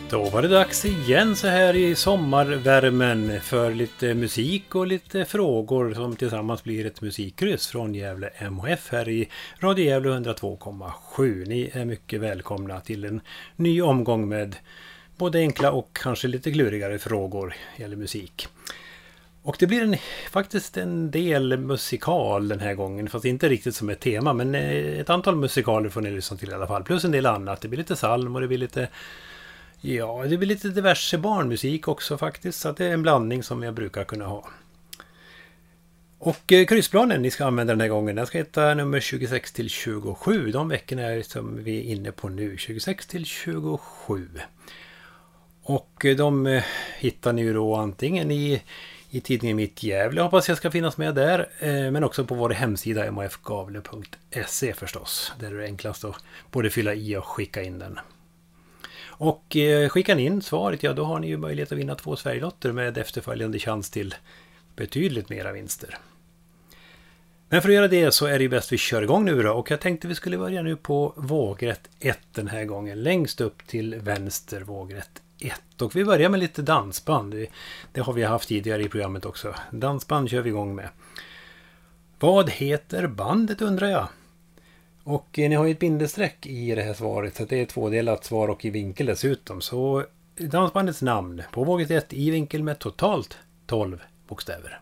Då var det dags igen så här i sommarvärmen för lite musik och lite frågor som tillsammans blir ett musikkryss från Gävle MHF här i Radio Gävle 102,7. Ni är mycket välkomna till en ny omgång med både enkla och kanske lite klurigare frågor gäller musik. Och det blir faktiskt en del musikal den här gången, fast inte riktigt som ett tema, men ett antal musikaler får ni lyssna till i alla fall, plus en del annat. Det blir lite psalm och det blir lite... Ja, det blir lite diverse barnmusik också faktiskt, så att det är en blandning som jag brukar kunna ha. Och kryssplanen ni ska använda den här gången, den ska heta nummer 26 till 27. De veckorna är som vi är inne på nu, 26 till 27. Och de hittar ni ju då antingen i tidningen Mitt Gävle, hoppas jag ska finnas med där, men också på vår hemsida mhfgavle.se förstås, där det är enklast att både fylla i och skicka in den. Och skickar ni in svaret, ja då har ni ju möjlighet att vinna 2 Sverigelotter med efterföljande chans till betydligt mera vinster. Men för att göra det så är det ju bäst vi kör igång nu då, och jag tänkte vi skulle börja nu på vågrätt 1 den här gången, längst upp till vänster vågrätt 1. Och vi börjar med lite dansband, det har vi haft tidigare i programmet också. Dansband kör vi igång med. Vad heter bandet undrar jag? Och ni har ju ett bindestreck i det här svaret, så det är 2-delat svar och i vinkel dessutom. Så dansbandets namn på våget 1 i vinkel med totalt 12 bokstäver.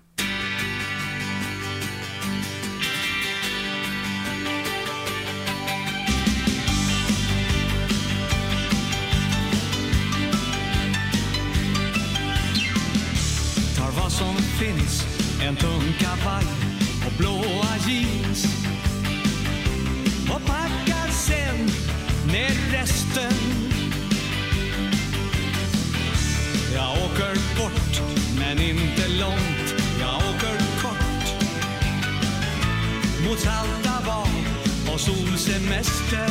Tar vad som finns, en tung kavaj och blåa jeans. Och packar sen ner resten. Jag åker bort, men inte långt. Jag åker kort mot salta bad och solsemester.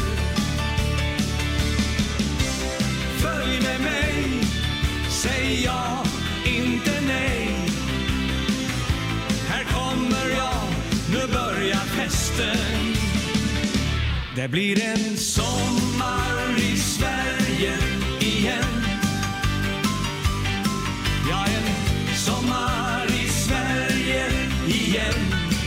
Följ med mig, säg ja, inte nej. Här kommer jag, nu börjar festen. Det blir en sommar i Sverige igen. Ja, en sommar i Sverige igen.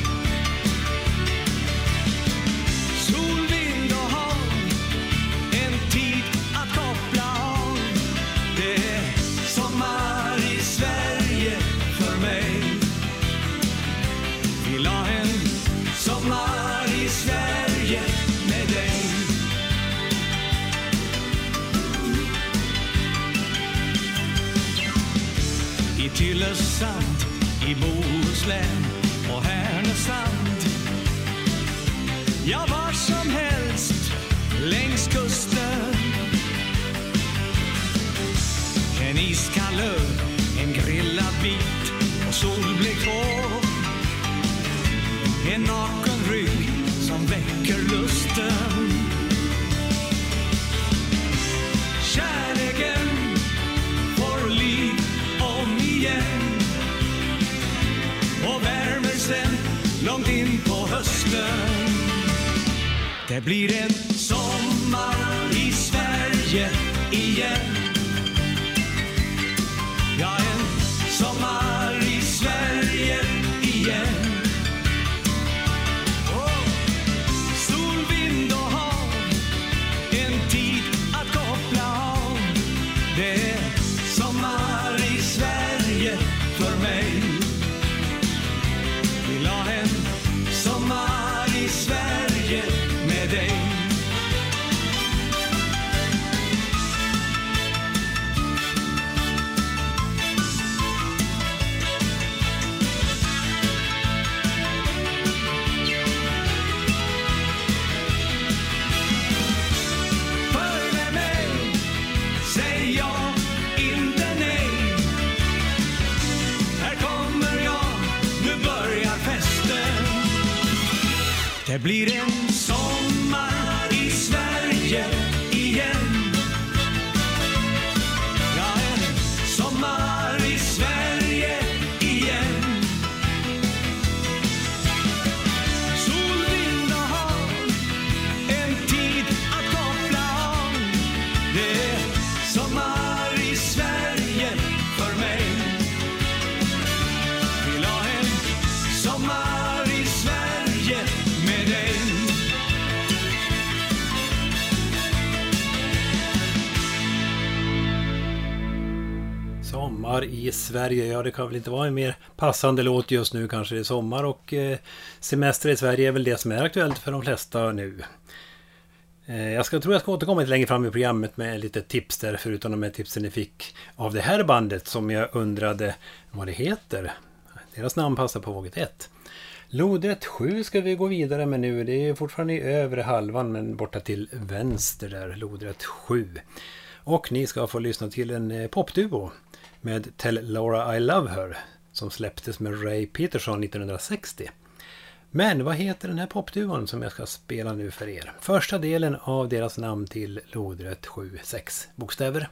Sol, vind och hav, en tid att koppla av. Det är sommar i Sverige för mig. Vill ha en sommar i Sverige med dig. I Tylösand, i Bohuslän och Härnösand. Ja, var som helst längs kusten. En iskall öl, en grillad bit och solblek hår. En naken rygg som väcker lusten. Kärleken får liv om igen och värmer sen långt in på hösten. Det blir en sommar i Sverige igen. Ja, en sommar i Sverige igen. Det blir en sommar i Sverige igen. Ja, en sommar i Sverige igen. Sol, vind och hav, en tid att koppla av. Det är sommar Sommar i Sverige. Ja, det kan väl inte vara en mer passande låt just nu. Kanske det är sommar och semester i Sverige är väl det som är aktuellt för de flesta nu. Jag tror jag ska återkomma lite längre fram i programmet med lite tips där, förutom de här tipsen ni fick av det här bandet som jag undrade vad det heter. Deras namn passar på våget 1. Lodrätt 7 ska vi gå vidare med nu. Det är fortfarande i övre halvan men borta till vänster där. Lodrätt 7. Och ni ska få lyssna till en popduo med Tell Laura I Love Her som släpptes med Ray Peterson 1960. Men vad heter den här popduon som jag ska spela nu för er? Första delen av deras namn till lodrätt 7-6 bokstäver.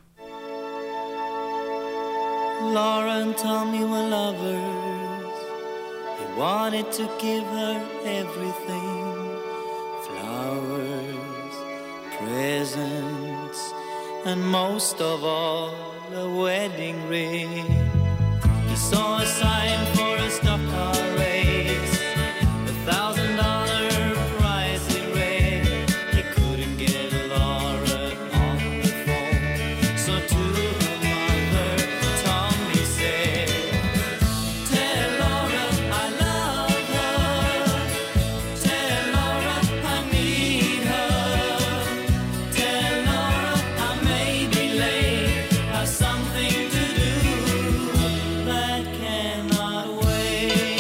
Laura and Tommy were lovers. He wanted to give her everything. Flowers, presents, and most of all a wedding ring. He saw a sign for a stock car race, $1,000 prize he read. He couldn't get Laura on the phone, so to her mother Tommy said, "Tell Laura I love her. Tell Laura I need her. Tell Laura I may be late, have something to do that cannot wait."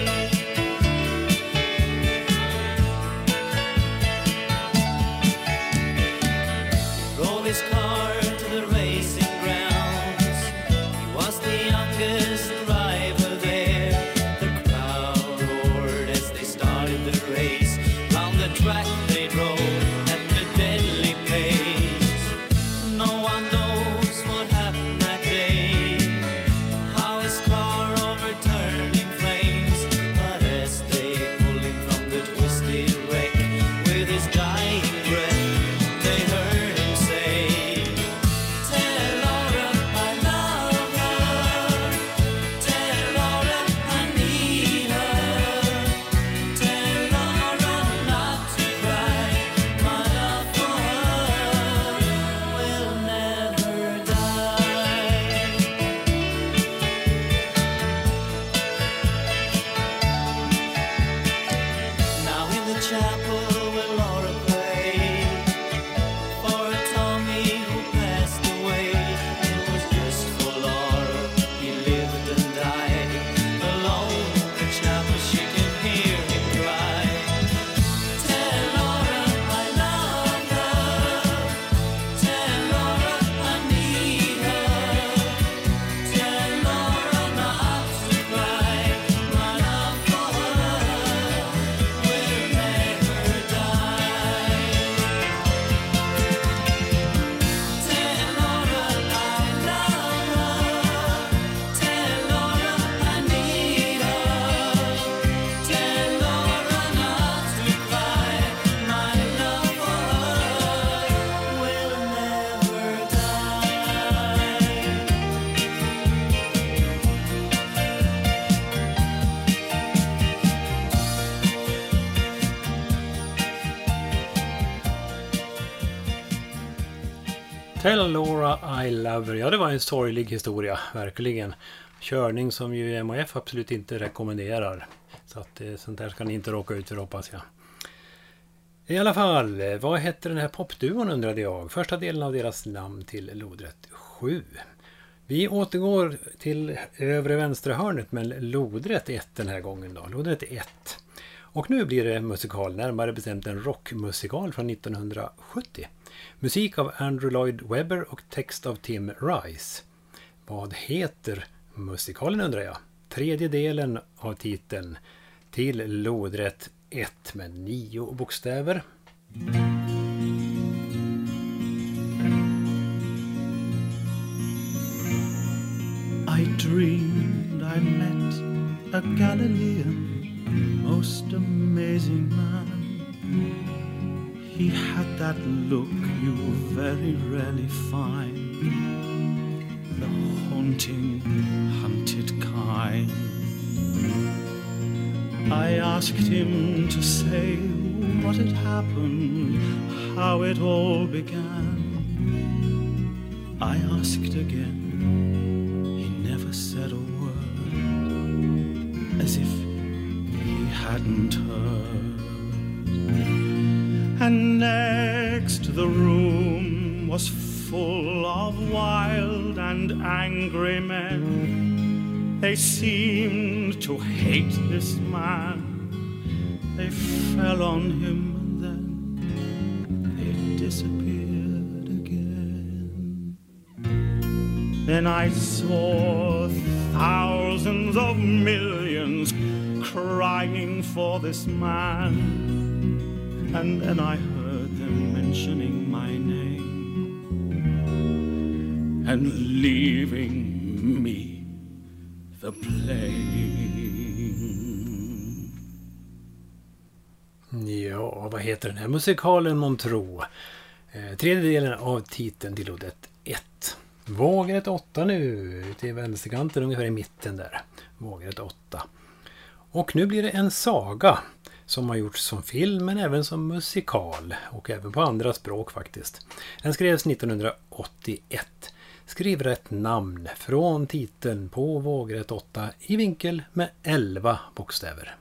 Drove his car to the racing grounds. He was the youngest driver there. The crowd roared as they started the race. Round the track they drove at a deadly pace. No one knows what happened that day, how his car overturned in flames. But as they pulled him from the twisted wreck, with his dying breath, they heard him say, "Tell Laura I love her. Tell Laura I need her. Tell Laura not to cry. My love for her will never die." Now in the chapel where Laura prayed for a Tommy who passed away, it was just for Laura he lived and died. Alone in the chapel she can hear him cry, "Tell Laura I love her. Tell Laura I need her. Tell Laura not to cry. My love for her will never die." Tell Laura I love her. Tell Laura I need her. Tell Laura not to cry. My love for her will never die. Tell Laura I Love Her. Ja, det var en sorglig historia, verkligen. Körning som ju MHF absolut inte rekommenderar. Så att sånt där ska ni inte råka ut för, hoppas jag. I alla fall, vad hette den här popduon undrade jag. Första delen av deras namn till lodrätt 7. Vi återgår till övre vänstra hörnet med lodrätt 1 den här gången då. Lodrätt 1. Och nu blir det musikal, närmare bestämt en rockmusikal från 1970. Musik av Andrew Lloyd Webber och text av Tim Rice. Vad heter musikalen undrar jag? Tredje delen av titeln till lodrätt 1 med 9 bokstäver. I dreamed I met a Galilean, most amazing man. He had that look you very rarely find, the haunting, hunted kind. I asked him to say what had happened, how it all began. I asked again, he never said a word, as if he hadn't heard. And next the room was full of wild and angry men. They seemed to hate this man. They fell on him and then they disappeared again. Then I saw thousands of millions crying for this man. And then I heard them mentioning my name and leaving me the plain. Ja, vad heter den här musikalen Montro? Tredje delen av titeln till låtet 1. Vågrätt 8 nu, till vänsterkanten ungefär i mitten där. Vågrätt 8. Och nu blir det en saga som har gjorts som film men även som musikal och även på andra språk faktiskt. Den skrevs 1981. Skriv rätt namn från titeln på Vågrätt 8 i vinkel med 11 bokstäver.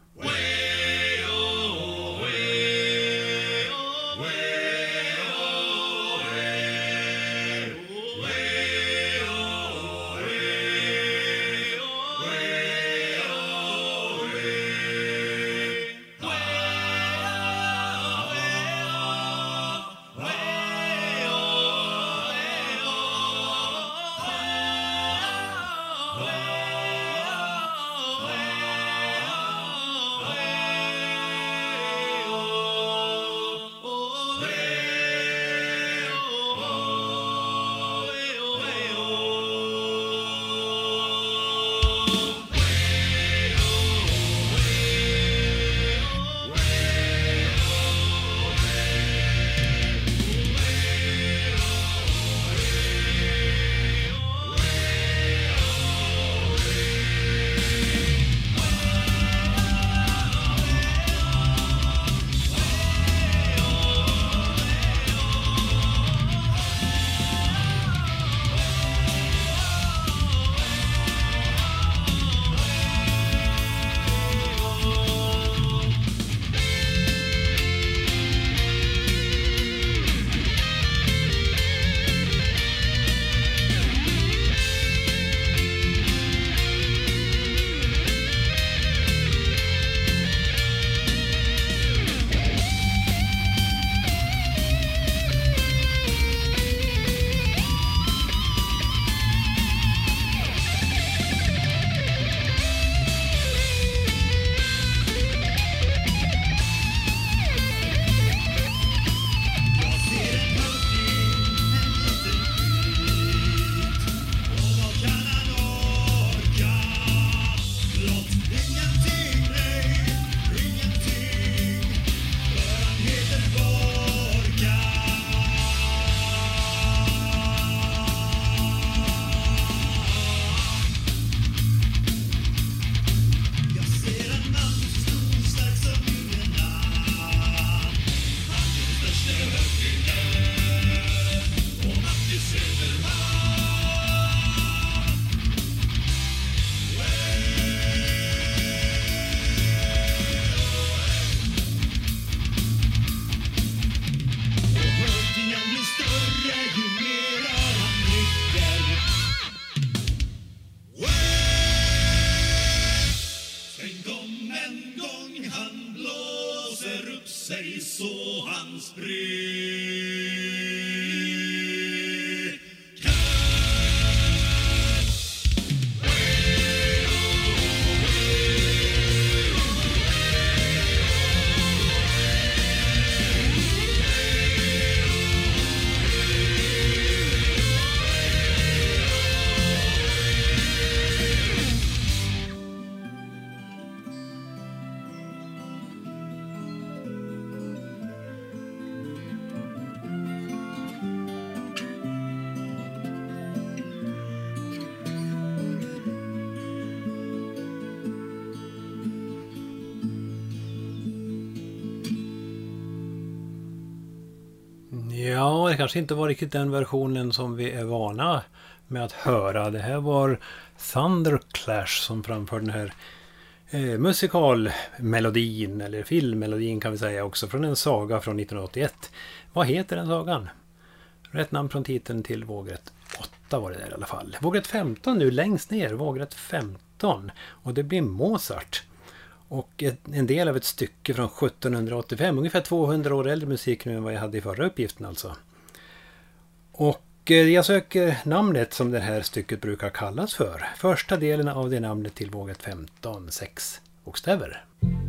Ja, det kanske inte var riktigt den versionen som vi är vana med att höra. Det här var Thunderclash som framförde den här musikalmelodin, eller filmmelodin kan vi säga också, från en saga från 1981. Vad heter den sagan? Rätt namn från titeln till vågrätt 8 var det där i alla fall. Vågrätt 15 nu längst ner, vågrätt 15. Och det blir Mozart. Och en del av ett stycke från 1785, ungefär 200 år äldre musik nu än vad jag hade i förra uppgiften alltså. Och jag söker namnet som det här stycket brukar kallas för. Första delen av det namnet till vågrätt 15, 6 bokstäver.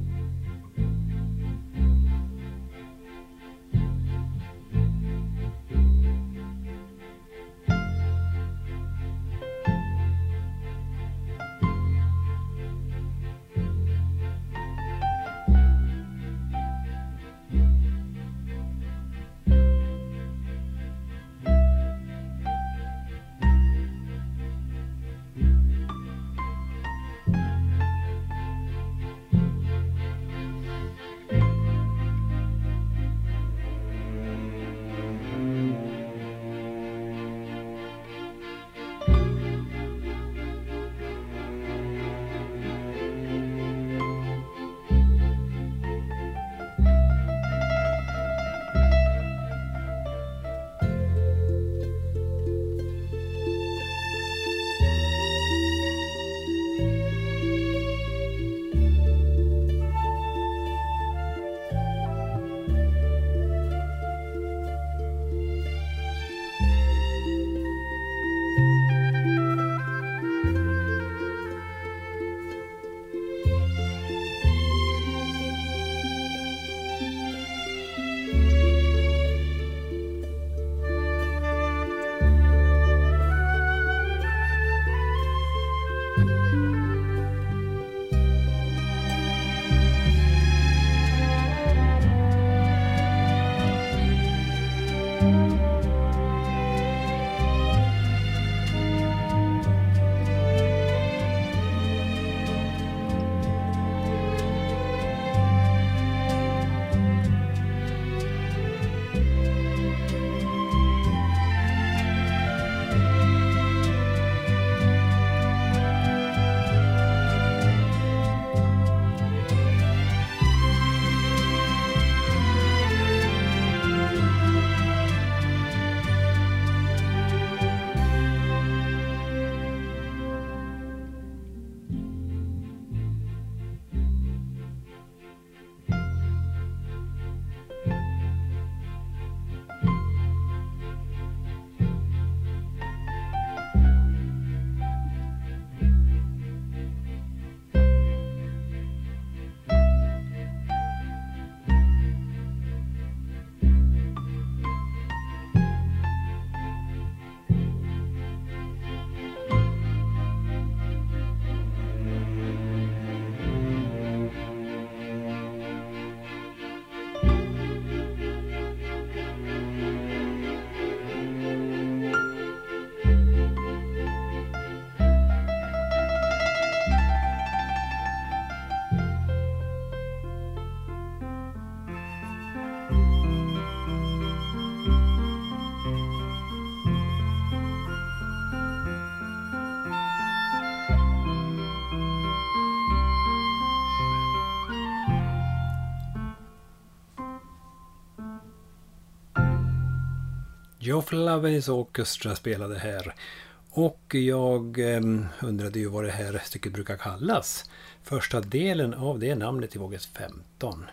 Joe Flavinis Orchestra spelade här. Och jag undrade ju vad det här stycket brukar kallas. Första delen av det namnet i vågrätt 15.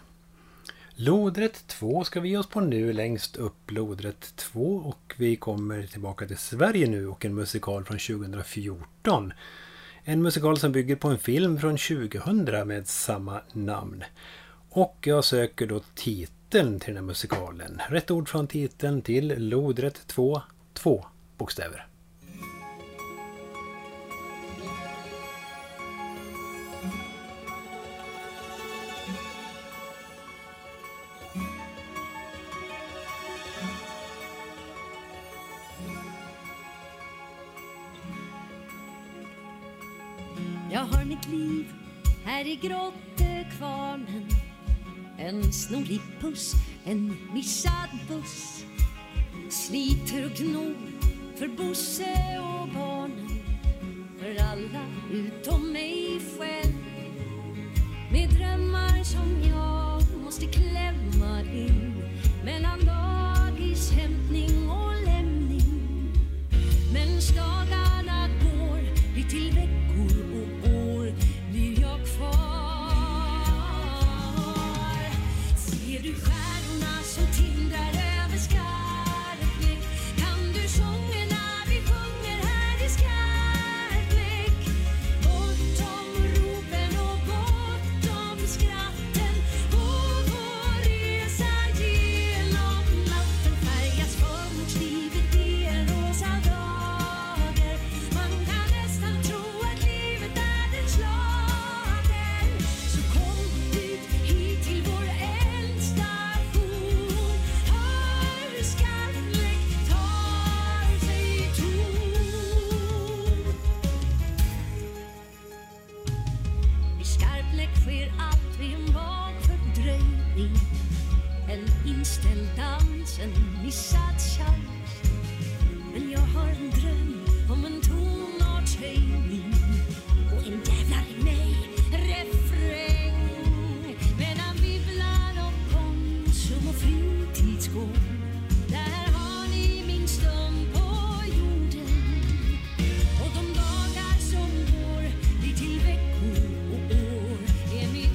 Lodrätt 2 ska vi ge oss på nu, längst upp lodrätt 2. Och vi kommer tillbaka till Sverige nu och en musikal från 2014. En musikal som bygger på en film från 2000 med samma namn. Och jag söker då titeln till den här musikalen. Rätt ord från titeln till lodrätt 2, 2 bokstäver. Jag har mitt liv här i grottekvarnen. En snorig puss, en missad buss. Sliter och gnor för Bosse och barnen, för alla utom mig själv. Med drömmar som jag måste klämma in mellan dagis, hämtning och lämning. Men dagarna går, blir till veckor och år, blir jag kvar. Ser du stjärnorna som tindrar över Skarpnäck? Kan du sångerna vi sjunger här i Skarpnäck? Bortom ropen och bortom skratten, på vår resa genom natten färgas förortslivet i en rosa dager. Man kan nästan tro att livet är en schlager. Så kom ut hit till vår äldstation, hör hur Skarpnäck tar sig ton. I Skarpnäck sker allt vid en vag fördröjning. En inställd dans, en missad chans. Men jag har en dröm om en tonartshöjning och en jävlar i mig refräng. Mellan bibblan och Konsum och fritidsgård, där har ni min stund på jorden. Och de dagar som går blir till veckor och år är mitt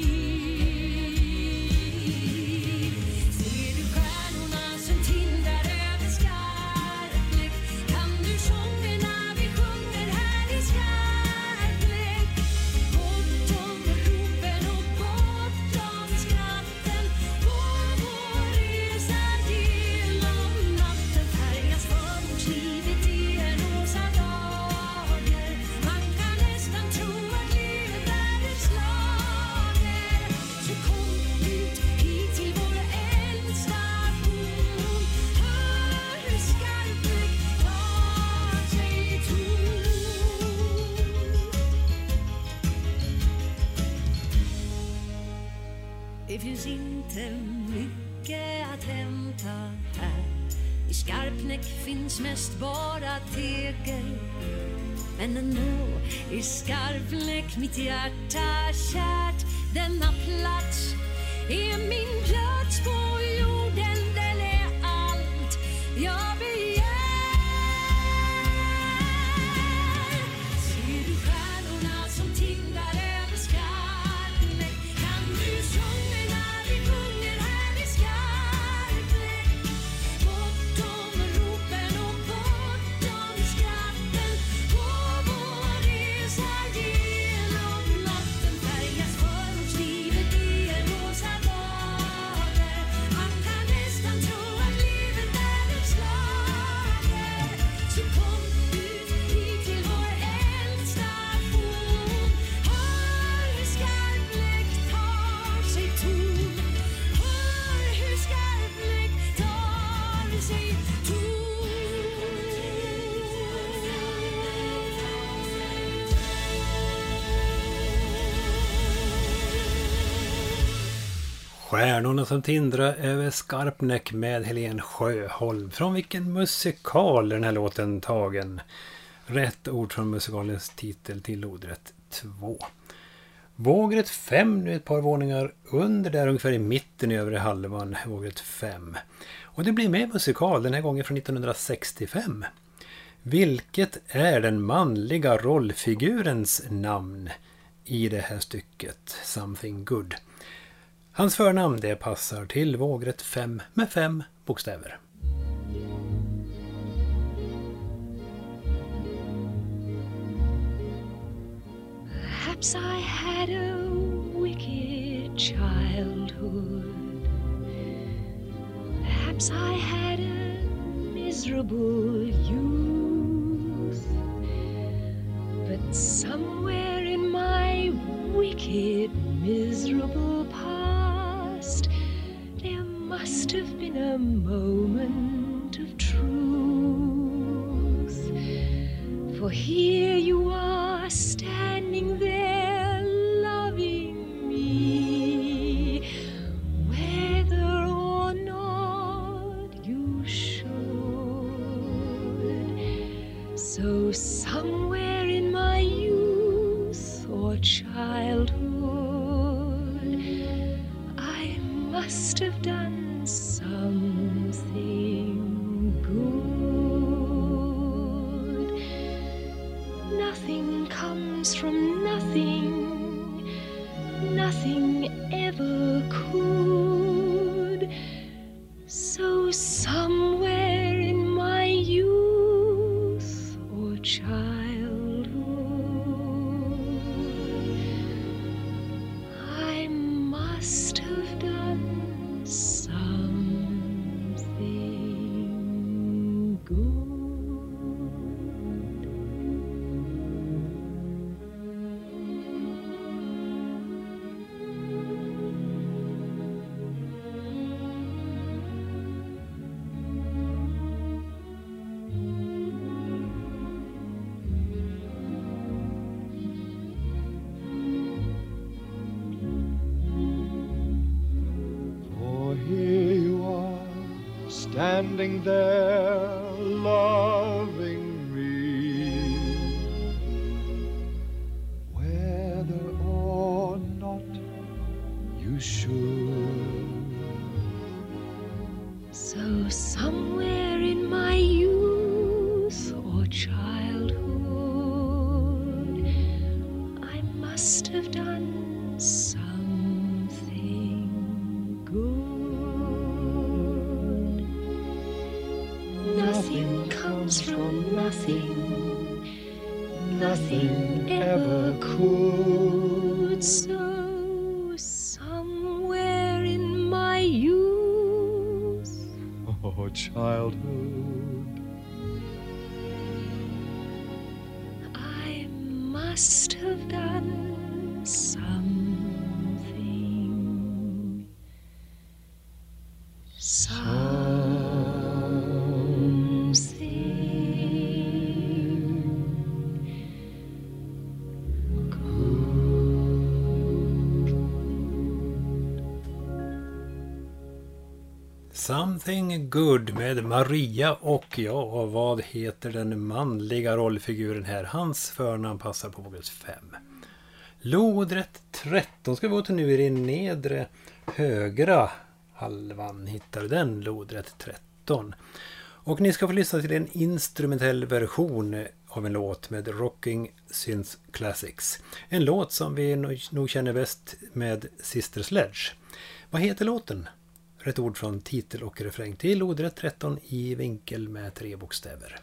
liv. Ser du stjärnorna som tindrar över Skarpnäck? Kan du sångerna vi sjunger här i Skarpnäck? Bortom ropen och bortom skratten, på vår resa genom natten färgas förortslivet i en rosa dager. Man kan nästan tro att livet är en schlager. Så kom ut hit till vår äldstation, hör hur Skarpnäck tar sig ton. Det finns inte mycket att hämta här. I Skarpnäck finns mest bara tegel. Men ändå är Skarpnäck mitt hjärta kärt. Denna plats är min plats på jorden. Den är allt jag begär. Ser du stjärnorna som tindrar över Skarpnäck? Kan du sångerna vi sjunger här i Skarpnäck? Bortom ropen och bortom skratten, på vår resa genom natten färgas förortslivet i en rosa dager. Man kan nästan tro att livet är en schlager. Så kom ut hit till vår äldstation, hör hur Skarpnäck tar sig ton. Hör hur Skarpnäck tar sig Stjärnorna som tindrar över Skarpnäck med Helen Sjöholm. Från vilken musikal är den här låten tagen? Rätt ord från musikalens titel till ordrätt 2. Vågrätt 5, nu ett par våningar under där, ungefär i mitten i övre halvan, vågrätt 5. Och det blir med musikal, den här gången från 1965. Vilket är den manliga rollfigurens namn i det här stycket, Something Good? Hans förnamn det passar till vågrätt 5 med 5 bokstäver. Perhaps I had a wicked childhood. Perhaps I had a miserable youth. But somewhere in my wicked, miserable past, there must have been a moment of truth. For here you are standing there loving me, whether or not you should. somewhere in my youth or childhood, I must have done something good. Nothing comes from nothing, nothing ever could. So somewhere in my youth or childhood, I must have done something good. Standing there, loving me, whether or not you should. So somewhere in my youth or childhood, I must have done something good. Nothing comes from nothing, nothing ever could. So somewhere in my youth, Oh, childhood, I must have done something. Something Good med Maria och ja, vad heter den manliga rollfiguren här? Hans förnamn passar på vågels 5. Lodrätt 13 ska vi gå till nu i den nedre högra halvan. Hittar du den? Lodrätt 13. Och ni ska få lyssna till en instrumentell version av en låt med Rocking Synth Classics. En låt som vi nog känner bäst med Sister Sledge. Vad heter låten? Rätt ord från titel och refräng till lodrätt 13 i vinkel med 3 bokstäver.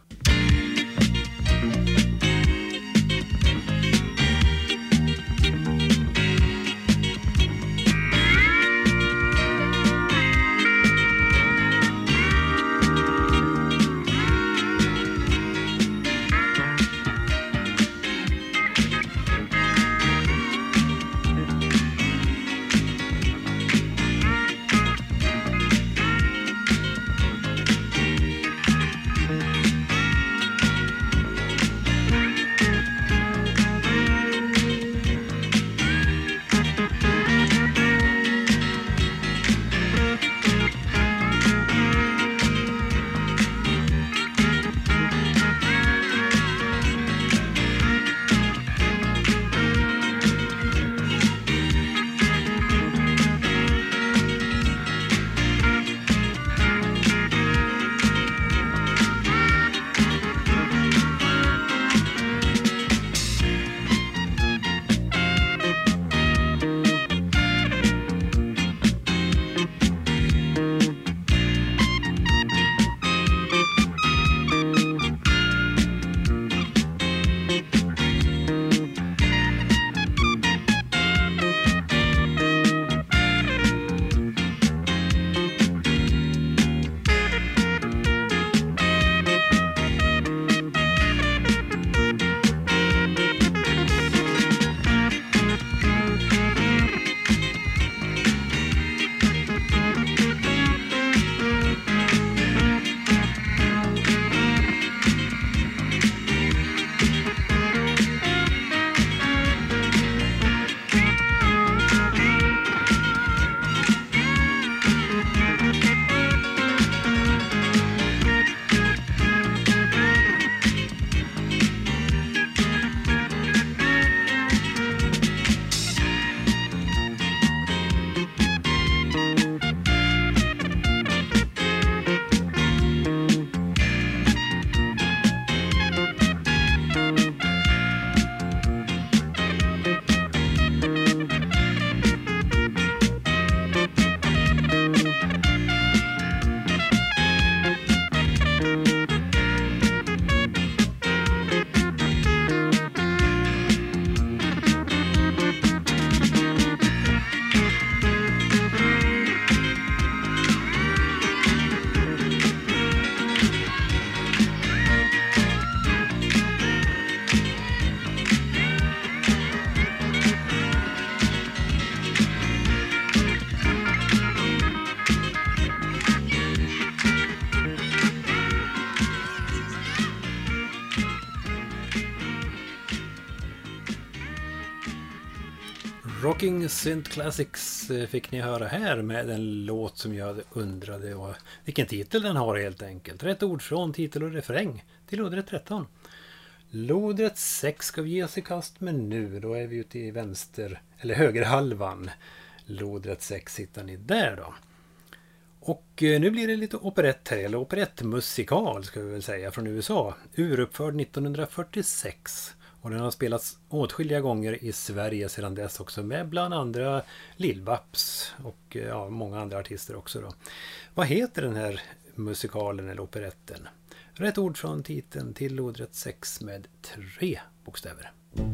Rocking Synth Classics fick ni höra här med en låt som jag undrade och vilken titel den har helt enkelt. Rätt ord från titel och refräng till lodrätt 13. Lodrätt 6 ska vi ge oss i kast med nu. Då är vi ute i vänster eller högerhalvan. Lodrätt 6 hittar ni där då. Och nu blir det lite operett här, eller operettmusikal ska vi väl säga, från USA. Uruppförd 1946. Och den har spelats åtskilliga gånger i Sverige sedan dess också, med bland andra Lill-Babs och ja, många andra artister också då. Vad heter den här musikalen eller operetten? Rätt ord från titeln till lodrätt 6 med 3 bokstäver.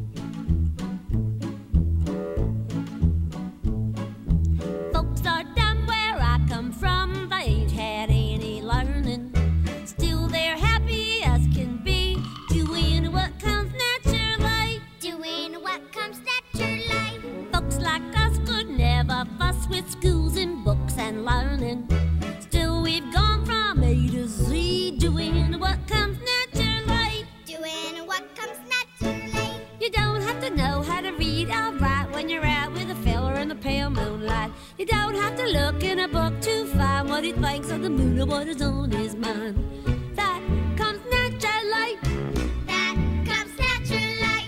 Folks are dumb where I come from. They ain't had any learning. Still they're happy as can be, doing what comes naturally. Doing what comes naturally. Folks like us could never fuss with schools and books and learning. Still we've gone from A to Z, doing what comes naturally. Doing what comes naturally. You don't have to know how to read or write when you're out with a fella in the pale moonlight. You don't have to look in a book to find what he thinks of the moon or what is on his mind. That comes naturally. That comes naturally.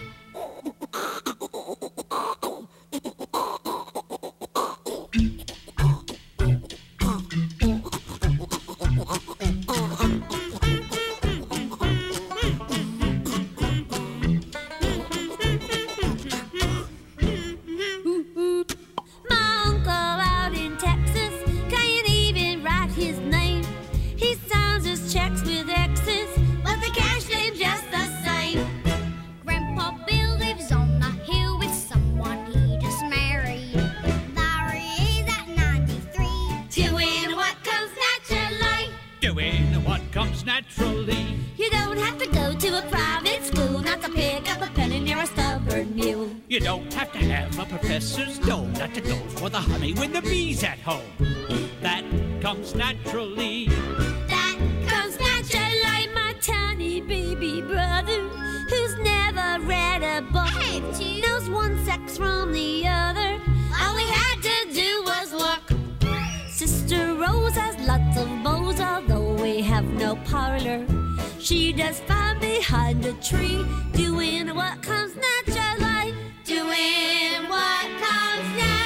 My uncle out in Texas can't even write his name. He signs his checks with X's, but the cash leaves just the same. Grandpa Bill lives on a hill with someone he just married. There he is at 93. Doing what comes naturally. Doing what comes naturally. You don't have to go to a private school not to pick up a penny near a stubborn mule. You don't have to have a professor's dome not to go for the honey when the bee's at home. That comes naturally. That comes naturally. My tiny baby brother, who's never read a book, knows one sex from the other. All we had to do was look. Sister Rose has lots of beaux, although we have no parlor. She does fine behind a tree, doing what comes naturally. Doing what comes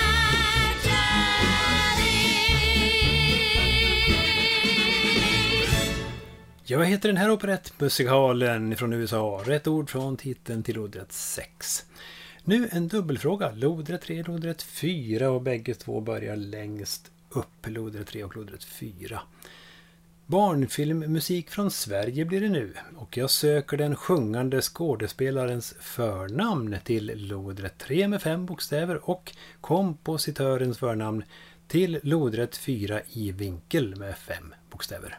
naturally. Ja, vad heter den här operettmusikalen från USA? Rätt ord från titeln till lodrätt 6. Nu en dubbelfråga. Lodrätt 3, lodrätt 4 och bägge två börjar längst upp. Lodrätt 3 och lodrätt 4. Barnfilmmusik från Sverige blir det nu. Och jag söker den sjungande skådespelarens förnamn till lodrätt 3 med 5 bokstäver och kompositörens förnamn till lodrätt 4 i vinkel med 5 bokstäver.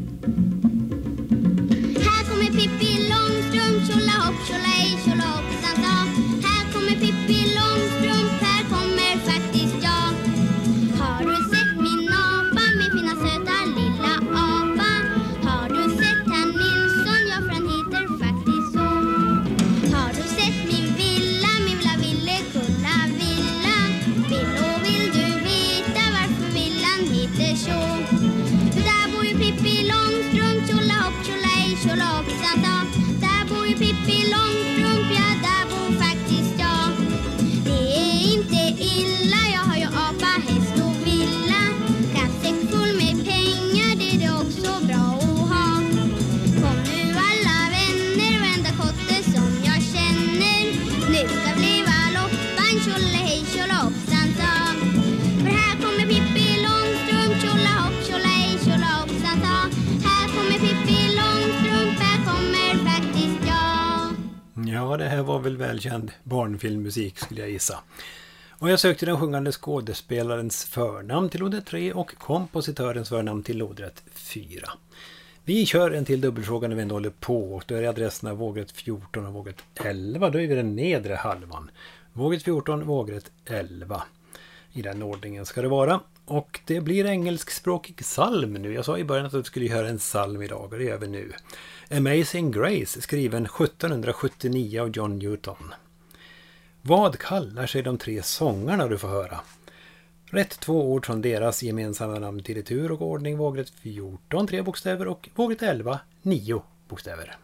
Här kommer Pippi Långstrump, tjolahopp, tjolahej, tjolahoppsan sa. Här kommer Pippi Långstrump, här kommer faktiskt jag. Har du sett min apa, min fina söta lilla apa? Har du sett Herr Nilsson, ja för han heter faktiskt så. Har du sett min villa, Villekulla villa? Vill du veta varför villan heter så? För där bor ju Pippi Långstrump, tjolahopp, tjolahej, tjolahoppsan sa. Där bor ju Pippi Långstrump, ja där bor faktiskt jag. Det är inte illa, jag har ju apa, häst och villa. Kattsäck full med pengar, det är det också bra att ha. Kom nu alla vänner, varenda kotte som jag känner. Nu ska bliva loppan, tjolahej, tjolahoppsan sa. För här kommer Pippi Långstrump, tjolahopp, tjolahej, tjolahoppsan sa. Här kommer Pippi Långstrump, här kommer faktiskt jag. Ja, det här var väl välkänd barnfilmmusik skulle jag gissa. Och jag sökte den sjungande skådespelarens förnamn till lodrätt 3 och kompositörens förnamn till lodrätt 4. Vi kör en till dubbelfråga när vi ändå håller på. Och då är adresserna vågrätt 14 och vågrätt 11. Då är vi den nedre halvan. Vågrätt 14, vågrätt 11. I den ordningen ska det vara. Och det blir engelskspråkig psalm nu. Jag sa i början att vi skulle göra en psalm idag och det gör vi nu. Amazing Grace, skriven 1779 av John Newton. Vad kallar sig de 3 sångarna du får höra? Rätt 2 ord från deras gemensamma namn till i tur och ordning. Vågrätt 14, 3 bokstäver och vågrätt 11, 9 bokstäver.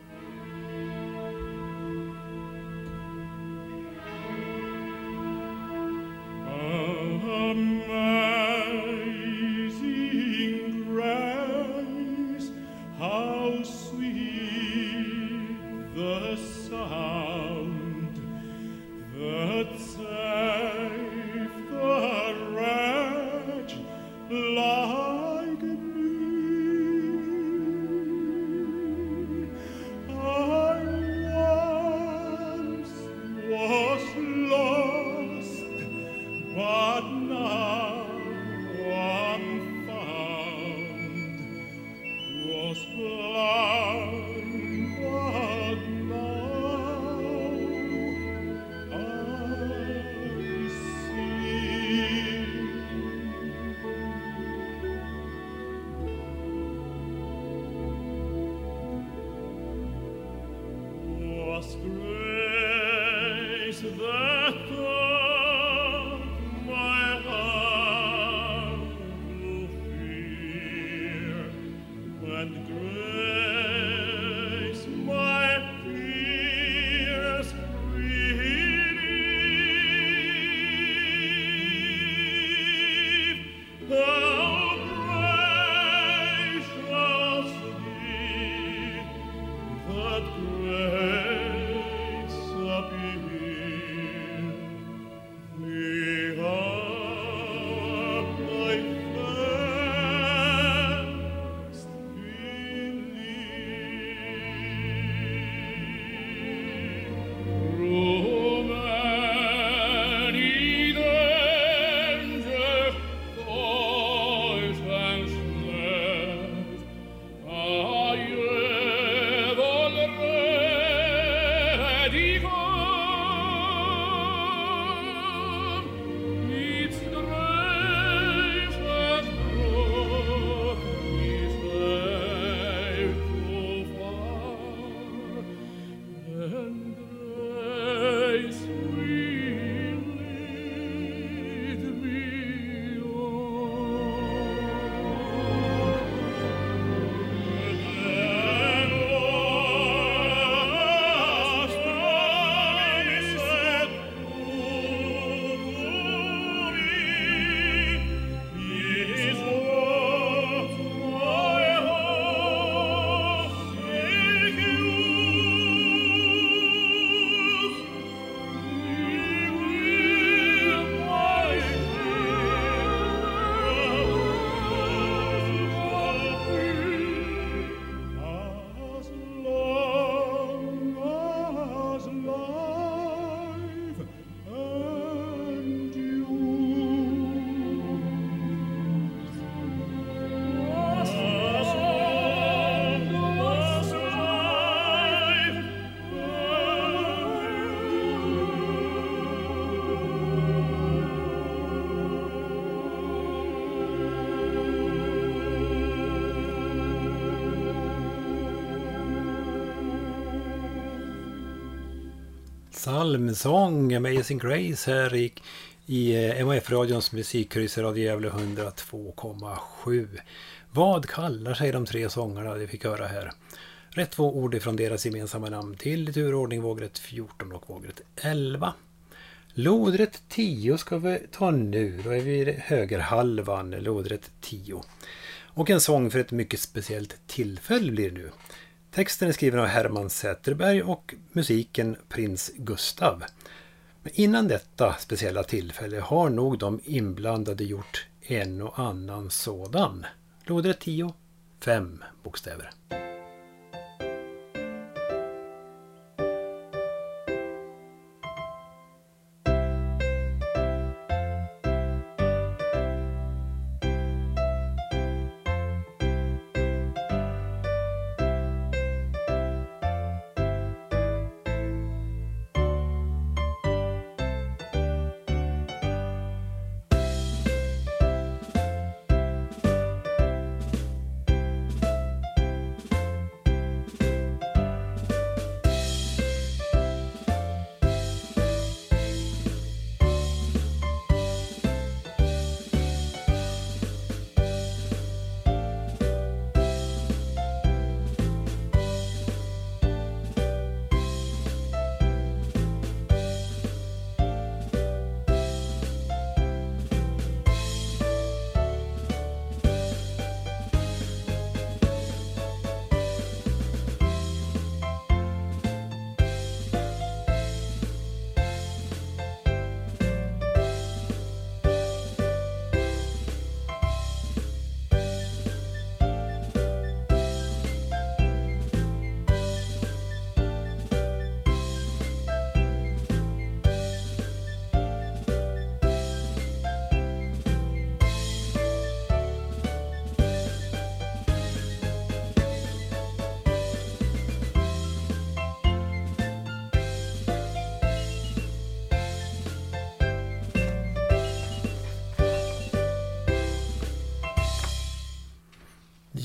Amazing grace, how sweet the sound that saved the wretch like me. I once was lost, but now I'm found, was blind, but now I see. Was grace that taught my heart to fear, and grace my fears relieved. How precious did that grace appear, the hour I first believed. Through many dangers, toils and snares, I have already come. Its grace has brought me safe so far, and grace will lead me Psalmsång, Amazing Grace här i MHF-radions musikkryss i Radio Gävle 102,7. Vad kallar sig de 3 sångarna vi fick höra här? Rätt 2 ord ifrån deras gemensamma namn till i turordning vågrätt 14 och vågrätt 11. Lodrätt 10 ska vi ta nu, då är vi i högerhalvan, lodrätt 10. Och en sång för ett mycket speciellt tillfälle blir det nu. Texten är skriven av Herman Zetterberg och musiken Prins Gustav. Men innan detta speciella tillfälle har nog de inblandade gjort en och annan sådan. Lodrätt 10, 5 bokstäver.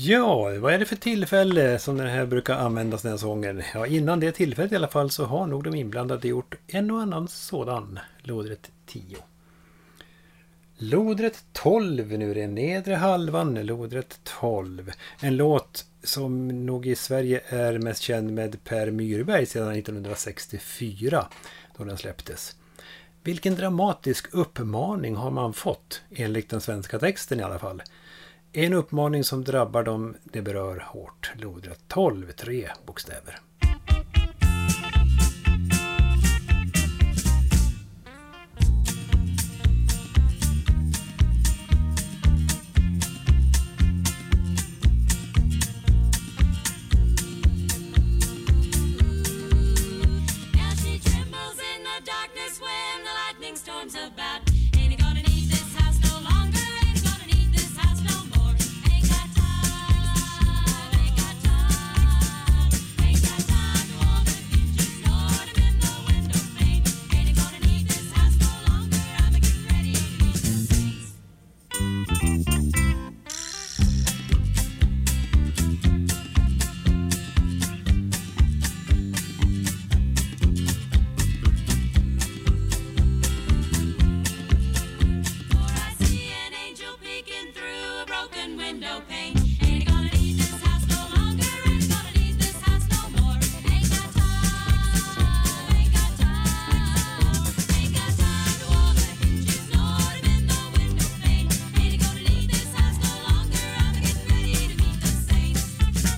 Ja, vad är det för tillfälle som den här brukar användas, den här sången? Ja, innan det tillfället i alla fall så har nog de inblandade gjort en och annan sådan. Lodrätt 10. Lodrätt 12 nu, den nedre halvan. Lodrätt 12. En låt som nog i Sverige är mest känd med Per Myrberg sedan 1964 då den släpptes. Vilken dramatisk uppmaning har man fått, enligt den svenska texten i alla fall. En uppmaning som drabbar dem det berör hårt. Lodrätt 12, 3 bokstäver. Now she trembles in the darkness when the lightning storms about. Ain't gonna need this house no longer. Ain't gonna need this house no more. Ain't got time. Ain't got time. Ain't got time to all the hinges nor to mend the window pane. Ain't gonna need this house no longer. I'm getting ready to leave the saints. For I see an angel peeking through a broken window pane. Ain't gonna need this house no longer. Ain't gonna need this house no more. Ain't got time. Ain't got time. Ain't got time to all the hinges nor to mend the window pane. Ain't gonna need this house no longer. I'm getting ready to meet the saints.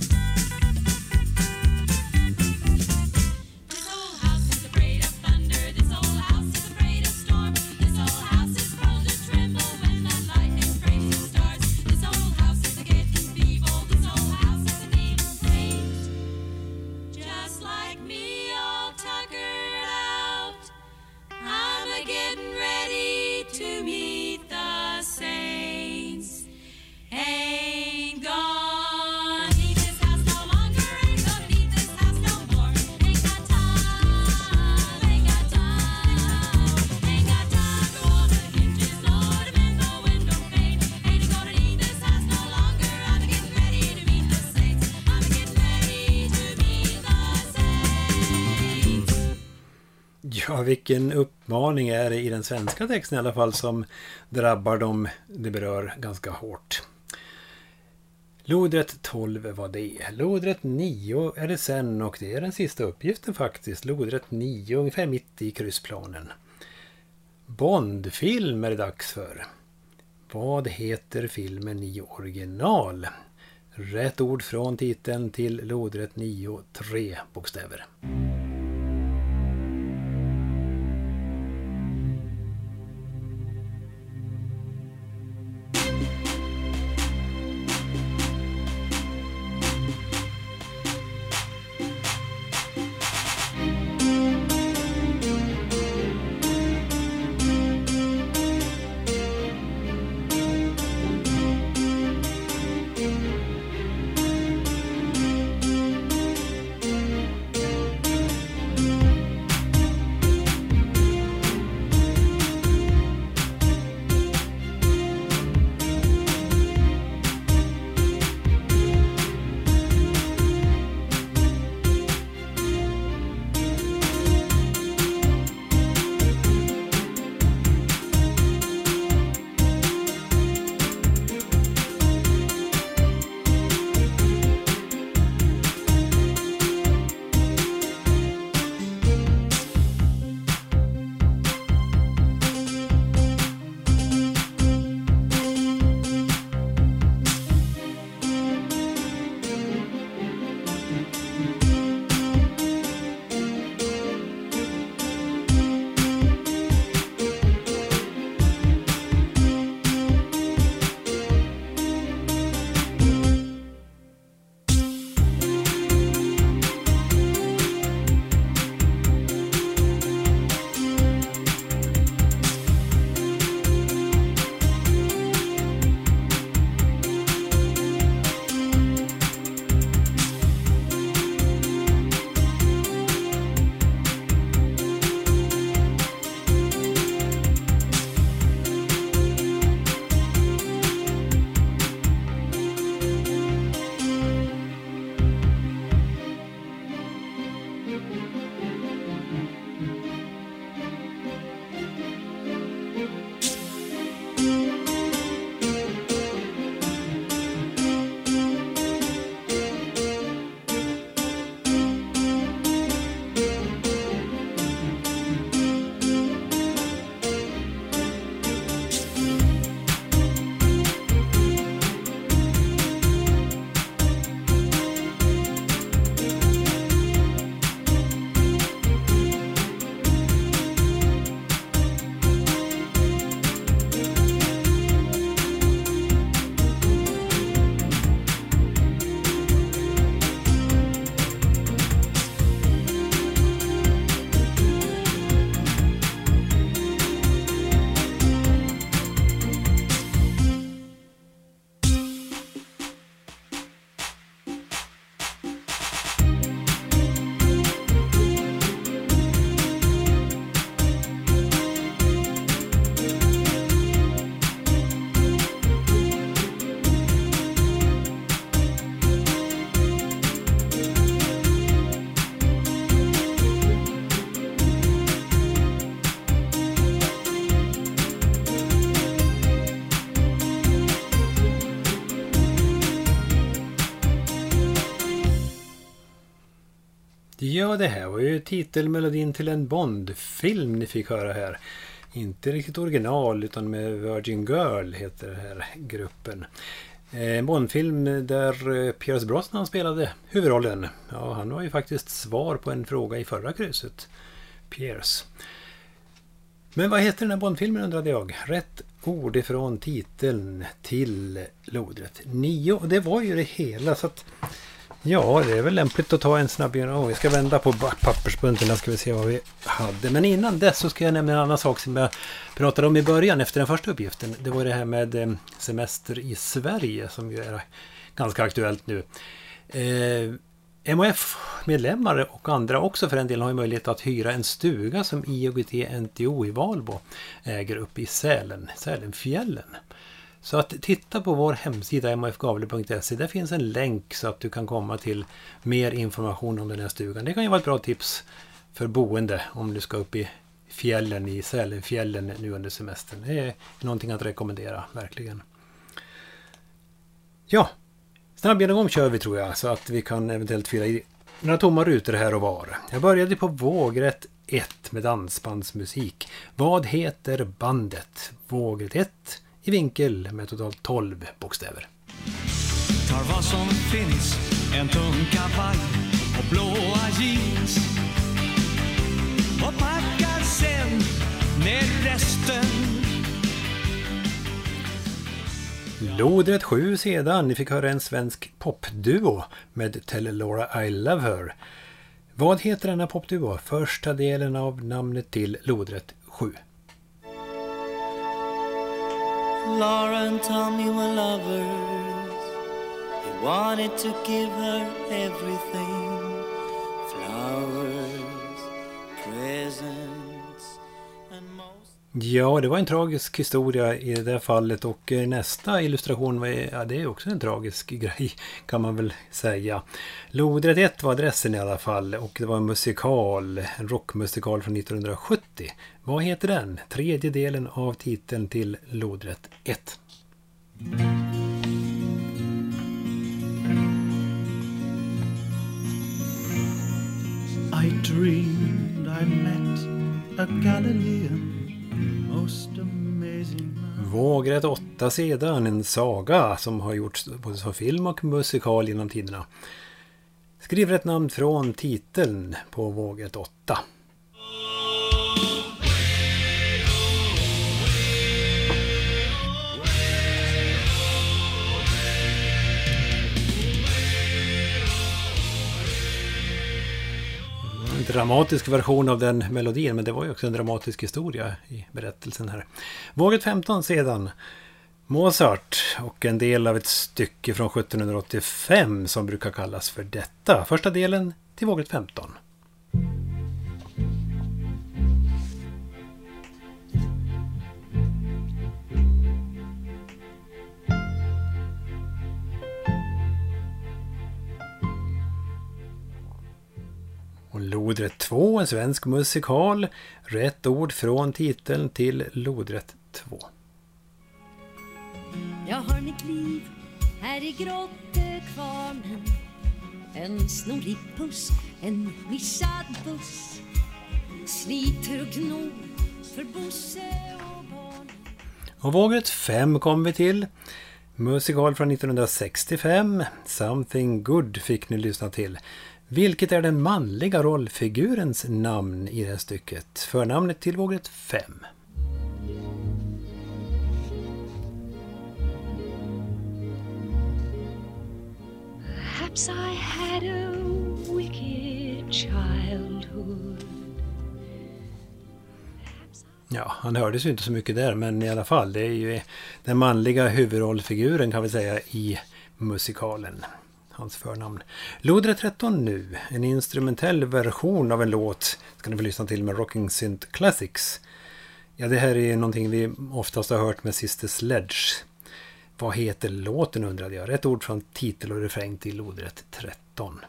This old house is afraid of thunder. This old house is afraid of storm. This old house is prone to tremble when the lightning breaks the stars. This old house is getting feeble. This old house is an evil saint. Just like me, all tuckered out. I'm a-getting ready to meet the saints. Ain't gonna need this house no longer. Ain't gonna need this house no more. Ain't got time. Ain't got time. Ain't got time to all the hinges nor to mend the window pane. Ain't gonna need this house no longer. I'm getting ready to meet the saints. I'm getting ready to meet the saints. Ja, vilken uppmaning är det i den svenska texten i alla fall som drabbar dem det berör ganska hårt. Lodrätt 12 var det. Lodrätt 9 är det sen och det är den sista uppgiften faktiskt. Lodrätt 9 ungefär mitt i kryssplanen. Bondfilm är det dags för. Vad heter filmen i original? Rätt ord från titeln till lodrätt 9, 3 bokstäver. Ja, det här var ju titelmelodin till en Bond-film ni fick höra här. Inte riktigt original utan med Virgin Girl heter den här gruppen. En Bond-film där Pierce Brosnan spelade huvudrollen. Ja, han var ju faktiskt svar på en fråga i förra krysset. Pierce. Men vad heter den här Bond-filmen undrade jag? Rätt ord ifrån titeln till lodrätt 9. Och det var ju det hela så att ja, det är väl lämpligt att ta en snabb genomgång. Jag ska vända på pappersbuntarna ska vi se vad vi hade. Men innan dess så ska jag nämna en annan sak som jag pratade om i början efter den första uppgiften. Det var det här med semester i Sverige som ju är ganska aktuellt nu. MHF-medlemmar och andra också för en del har ju möjlighet att hyra en stuga som IOGT NTO i Valbo äger upp i Sälenfjällen. Så att titta på vår hemsida mhfgavle.se. Där finns en länk så att du kan komma till mer information om den här stugan. Det kan ju vara ett bra tips för boende om du ska upp i fjällen i Sälenfjällen nu under semestern. Det är någonting att rekommendera, verkligen. Ja, snabb genomgång kör vi tror jag så att vi kan eventuellt fylla i några tomma rutor här och var. Jag började på vågrätt 1 med dansbandsmusik. Vad heter bandet? Vågrätt 1 i vinkel med totalt 12 bokstäver. Tar vad som finns, en tung kavaj och blåa jeans och packar sen med resten. Lodrätt 7 sedan. Ni fick höra en svensk popduo med Tell Laura I Love Her. Vad heter denna popduo? Första delen av namnet till lodrätt 7. Laura and Tommy were lovers. He wanted to give her everything. Flowers, presents and most... Ja, det var en tragisk historia i det där fallet och nästa illustration var, ja, det är också en tragisk grej kan man väl säga. Lodrätt 1 var adressen i alla fall och det var en musikal, en rockmusikal från 1970. Vad heter den? Tredje delen av titeln till Lodrätt 1. I dreamed I met a Galilean, most amazing man. Vågrätt 8 sedan, en saga som har gjorts både som film och musikal genom tiderna. Skriv rätt namn från titeln på Vågrätt 8. Dramatisk version av den melodin, men det var ju också en dramatisk historia i berättelsen här. Vågrätt 15 sedan, Mozart och en del av ett stycke från 1785 som brukar kallas för detta. Första delen till Vågrätt 15. Och Lodrätt 2, en svensk musikal. Rätt ord från titeln till Lodrätt 2. Jag har mitt liv här i grottekvarnen. En snorig puss, en missad buss. Sliter och gnor för Bosse och barn. Och Vågrätt 5 kom vi till. Musikal från 1965. Something Good fick ni lyssna till. Vilket är den manliga rollfigurens namn i det här stycket? Förnamnet till Vågrätt 5. Perhaps I had a wicked childhood. Ja, han hördes ju inte så mycket där, men i alla fall, det är ju den manliga huvudrollfiguren kan vi säga i musikalen. Hans förnamn. Lodrätt 13 nu. En instrumentell version av en låt ska ni få lyssna till med Rocking Synth Classics. Ja, det här är någonting vi oftast har hört med Sister Sledge. Vad heter låten undrade jag. Rätt ord från titel och refräng till Lodrätt 13.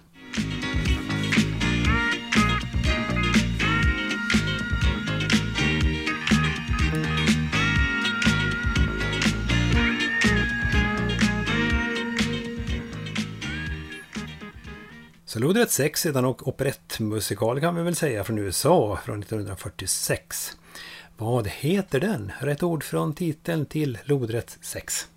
Så lodrätt 6 sedan och operettmusikal kan vi väl säga från USA från 1946. Vad heter den? Rätt ord från titeln till lodrätt 6.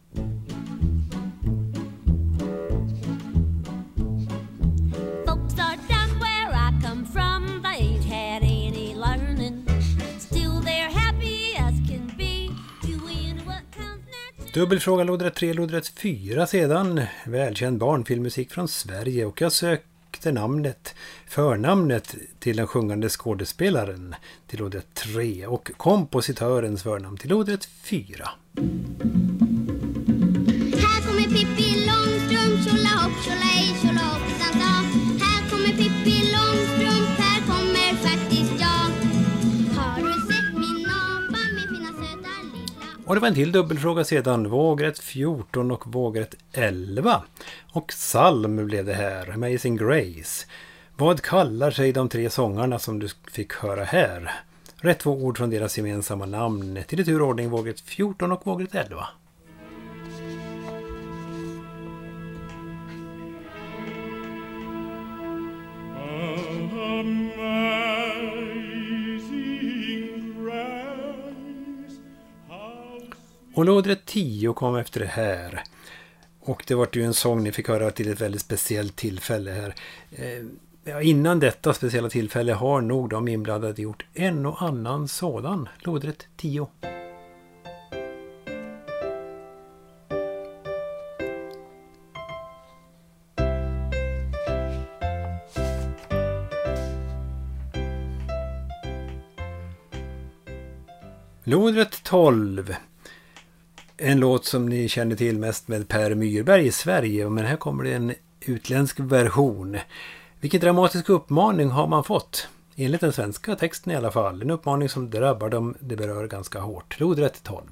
Folks are down where I come from. They ain't had any learning. Still they're happy as can be. Doing what comes natural. Dubbelfråga lodrätt 3, lodrätt 4 sedan. Välkänd barnfilmmusik från Sverige och jag sökte förnamnet till den sjungande skådespelaren till lodrätt 3 och kompositörens förnamn till lodrätt 4. Här kommer Pippi Långstrump, tjolahopp, tjolahej, tjolahoppsan sa. Här kommer Pippi Långstrump, här kommer faktiskt jag. Har du sett min apa, min fina söta lilla? Och det var en till dubbelfråga sedan, vågrätt 14 och vågrätt 11. Och psalm blev det här, Amazing Grace. Vad kallar sig de 3 sångarna som du fick höra här? Rätt 2 ord från deras gemensamma namn. Till i turordning vågrätt 14 och vågrätt 11. Och lodrätt 10 kom efter det här. Och det var ju en sång ni fick höra till ett väldigt speciellt tillfälle här. Innan detta speciella tillfälle har nog de inblandade gjort en och annan sådan. Lodrätt 10. Lodrätt 12. En låt som ni känner till mest med Per Myrberg i Sverige, men här kommer det en utländsk version. Vilken dramatisk uppmaning har man fått? Enligt den svenska texten i alla fall. En uppmaning som drabbar dem det berör ganska hårt. Lodrätt 12.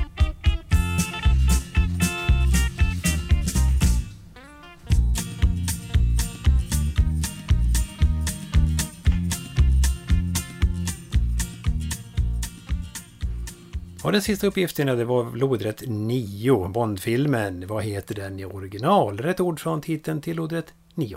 Och den sista uppgiften det var lodrätt 9, Bondfilmen. Vad heter den i original? Rätt ord från titeln till lodrätt 9.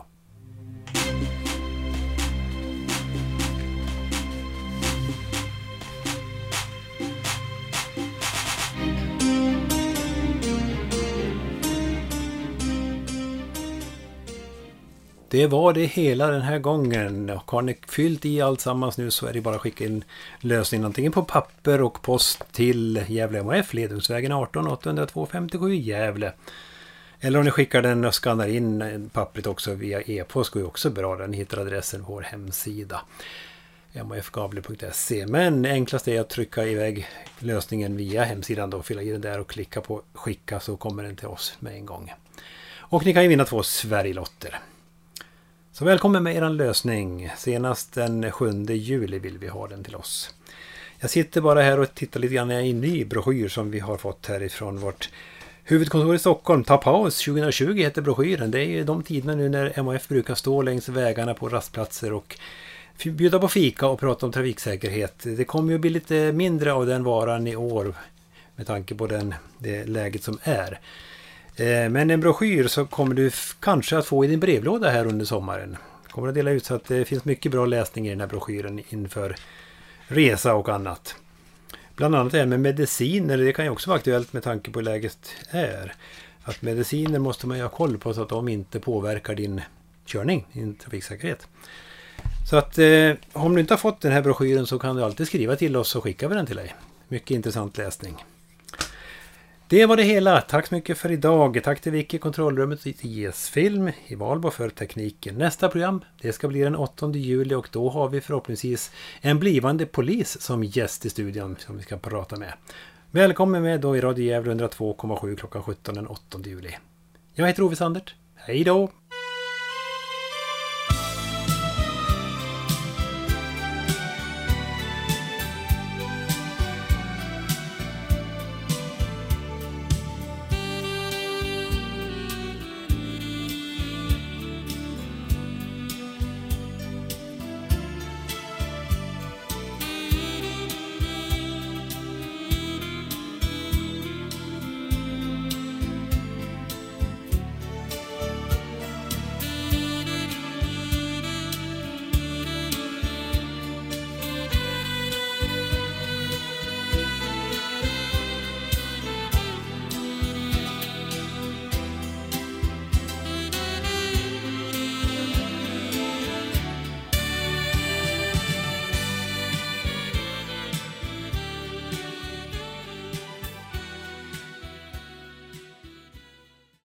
Det var det hela den här gången. Och har ni fyllt i allt sammans nu så är det bara att skicka in lösningen antingen på papper och post till Gävle MHF, Ledungsvägen 18 802 57 Gävle. Eller om ni skickar den och skannar in pappret också via e-post går ju också bra. Den hittar adressen på vår hemsida mhfgavle.se. Men enklast är att trycka iväg lösningen via hemsidan då, fylla i den där och klicka på skicka så kommer den till oss med en gång. Och ni kan ju vinna 2 Sverigelotter. Så välkommen med er lösning. Senast den 7 juli vill vi ha den till oss. Jag sitter bara här och tittar lite grann i en ny broschyr som vi har fått härifrån vårt huvudkontor i Stockholm. Ta paus 2020 heter broschyren. Det är ju de tiderna nu när MHF brukar stå längs vägarna på rastplatser och bjuda på fika och prata om trafiksäkerhet. Det kommer ju bli lite mindre av den varan i år med tanke på det läget som är. Men en broschyr så kommer du kanske att få i din brevlåda här under sommaren. Kommer att dela ut så att det finns mycket bra läsning i den här broschyren inför resa och annat. Bland annat det här med mediciner, det kan ju också vara aktuellt med tanke på hur läget är. Att mediciner måste man ju ha koll på så att de inte påverkar din körning, din trafiksäkerhet. Så att om du inte har fått den här broschyren så kan du alltid skriva till oss och skicka vi den till dig. Mycket intressant läsning. Det var det hela. Tack så mycket för idag. Tack till Vicky, kontrollrummet i IS-film i Valbo för tekniken. Nästa program, det ska bli den 8 juli och då har vi förhoppningsvis en blivande polis som gäst i studion som vi ska prata med. Välkommen med då i Radio Gävle 102,7 klockan 17 den 8 juli. Jag heter Ove Sandert. Hej då!